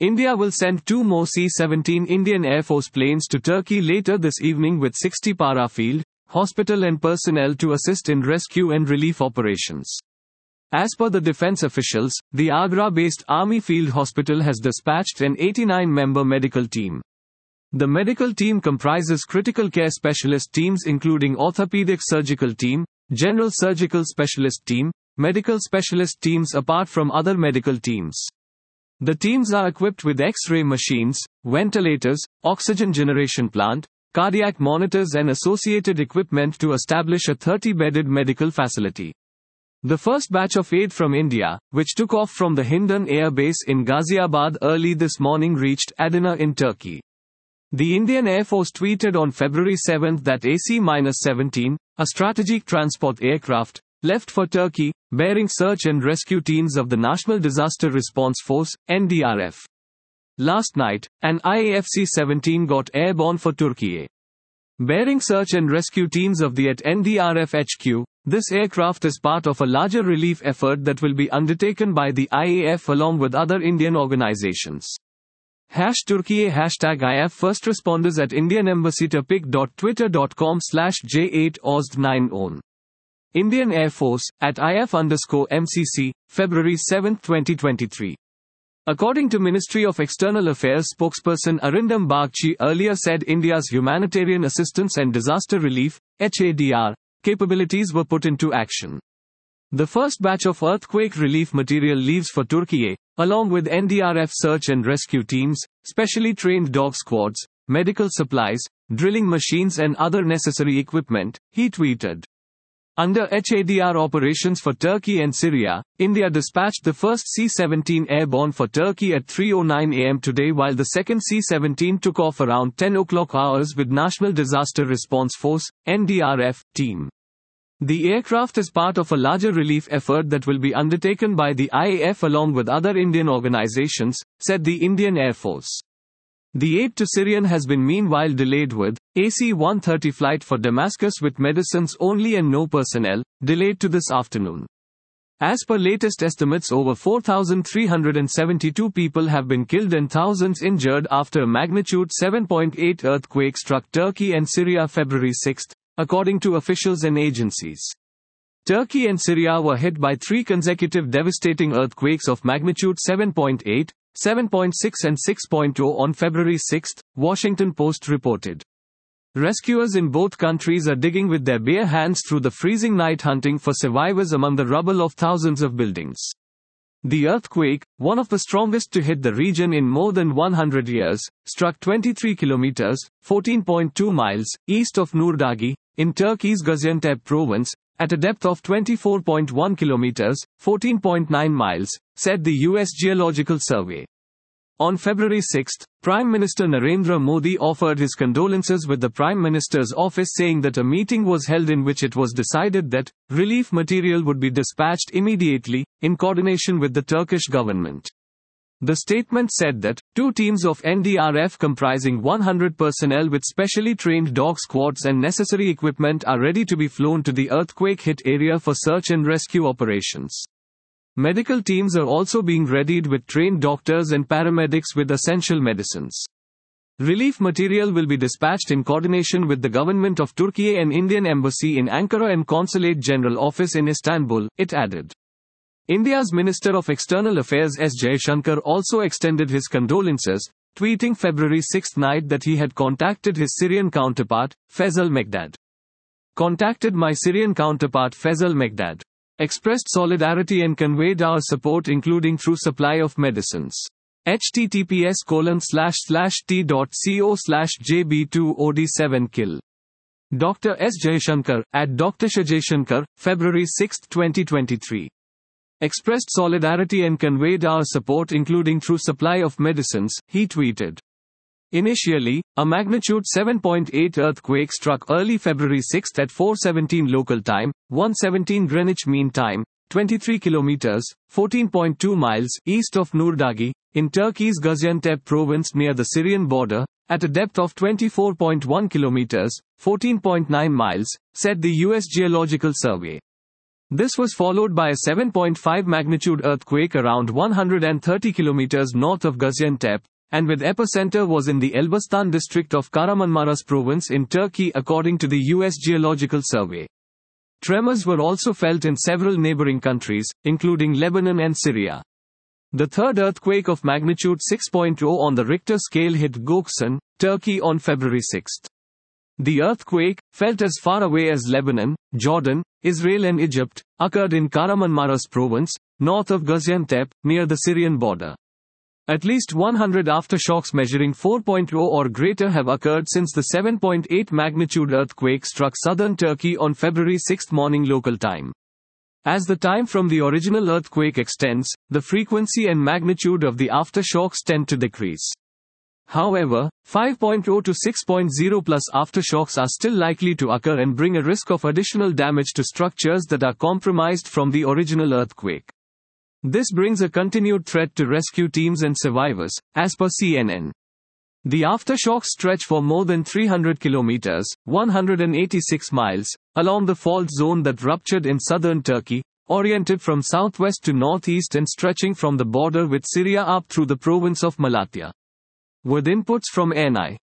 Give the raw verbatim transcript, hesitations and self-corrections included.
India will send two more C seventeen Indian Air Force planes to Turkey later this evening with sixty para field, hospital and personnel to assist in rescue and relief operations. As per the defense officials, the Agra-based Army Field Hospital has dispatched an eighty-nine member medical team. The medical team comprises critical care specialist teams including orthopedic surgical team, general surgical specialist team, medical specialist teams apart from other medical teams. The teams are equipped with X-ray machines, ventilators, oxygen generation plant, cardiac monitors and associated equipment to establish a thirty-bedded medical facility. The first batch of aid from India, which took off from the Hindon Air Base in Ghaziabad early this morning, reached Adana in Turkey. The Indian Air Force tweeted on February seventh that A C seventeen, a strategic transport aircraft, left for Turkey, bearing search and rescue teams of the National Disaster Response Force, N D R F. Last night, an I A F C seventeen got airborne for Turkey. Bearing search and rescue teams of the at N D R F H Q, this aircraft is part of a larger relief effort that will be undertaken by the I A F along with other Indian organizations. Hash Turkey hashtag I A F first responders at Indian Embassy topic.twitter.com slash J8 Ozd 9 on. Indian Air Force, at I F underscore M C C, February seventh twenty twenty-three. According to Ministry of External Affairs spokesperson Arindam Bagchi earlier said India's humanitarian assistance and disaster relief, H A D R, capabilities were put into action. The first batch of earthquake relief material leaves for Turkey, along with N D R F search and rescue teams, specially trained dog squads, medical supplies, drilling machines and other necessary equipment, he tweeted. Under H A D R operations for Turkey and Syria, India dispatched the first C seventeen airborne for Turkey at three oh nine a m today, while the second C seventeen took off around ten o'clock hours with National Disaster Response Force, N D R F, team. The aircraft is part of a larger relief effort that will be undertaken by the I A F along with other Indian organizations, said the Indian Air Force. The aid to Syrian has been meanwhile delayed with A C one thirty flight for Damascus with medicines only and no personnel, delayed to this afternoon. As per latest estimates, over four thousand three hundred seventy-two people have been killed and thousands injured after a magnitude seven point eight earthquake struck Turkey and Syria February sixth, according to officials and agencies. Turkey and Syria were hit by three consecutive devastating earthquakes of magnitude seven point eight, seven point six and six point zero on February sixth, Washington Post reported. Rescuers in both countries are digging with their bare hands through the freezing night hunting for survivors among the rubble of thousands of buildings. The earthquake, one of the strongest to hit the region in more than one hundred years, struck twenty-three kilometers, fourteen point two miles, east of Nurdagi, in Turkey's Gaziantep province, at a depth of twenty-four point one kilometers, fourteen point nine miles, said the U S Geological Survey. On February sixth, Prime Minister Narendra Modi offered his condolences with the Prime Minister's office, saying that a meeting was held in which it was decided that relief material would be dispatched immediately, in coordination with the Turkish government. The statement said that two teams of N D R F comprising one hundred personnel with specially trained dog squads and necessary equipment are ready to be flown to the earthquake-hit area for search and rescue operations. Medical teams are also being readied with trained doctors and paramedics with essential medicines. Relief material will be dispatched in coordination with the government of Turkey and Indian Embassy in Ankara and Consulate General Office in Istanbul, it added. India's Minister of External Affairs S. Jaishankar also extended his condolences, tweeting February sixth night that he had contacted his Syrian counterpart, Faisal Mekdad. Contacted my Syrian counterpart Faisal Mekdad. Expressed solidarity and conveyed our support including through supply of medicines. https colon slash slash t.co slash jb2od7 kill. Doctor S. Jaishankar, at Doctor Jaishankar, February sixth twenty twenty-three. Expressed solidarity and conveyed our support including through supply of medicines, he tweeted. Initially, a magnitude seven point eight earthquake struck early February sixth at four seventeen local time, one seventeen Greenwich Mean Time, twenty-three kilometers, fourteen point two miles east of Nurdagi, in Turkey's Gaziantep province near the Syrian border, at a depth of twenty-four point one kilometers, fourteen point nine miles, said the U S Geological Survey. This was followed by a seven point five magnitude earthquake around one hundred thirty kilometers north of Gaziantep, and with epicenter was in the Elbistan district of Kahramanmaraş province in Turkey according to the U S Geological Survey. Tremors were also felt in several neighboring countries, including Lebanon and Syria. The third earthquake of magnitude six point zero on the Richter scale hit Göksun, Turkey on February sixth. The earthquake, felt as far away as Lebanon, Jordan, Israel and Egypt, occurred in Kahramanmaraş province, north of Gaziantep, near the Syrian border. At least one hundred aftershocks measuring four point zero or greater have occurred since the seven point eight magnitude earthquake struck southern Turkey on February sixth morning local time. As the time from the original earthquake extends, the frequency and magnitude of the aftershocks tend to decrease. However, five point zero to six point zero plus aftershocks are still likely to occur and bring a risk of additional damage to structures that are compromised from the original earthquake. This brings a continued threat to rescue teams and survivors, as per C N N. The aftershocks stretch for more than three hundred kilometers, one hundred eighty-six miles, along the fault zone that ruptured in southern Turkey, oriented from southwest to northeast and stretching from the border with Syria up through the province of Malatya. With inputs from N I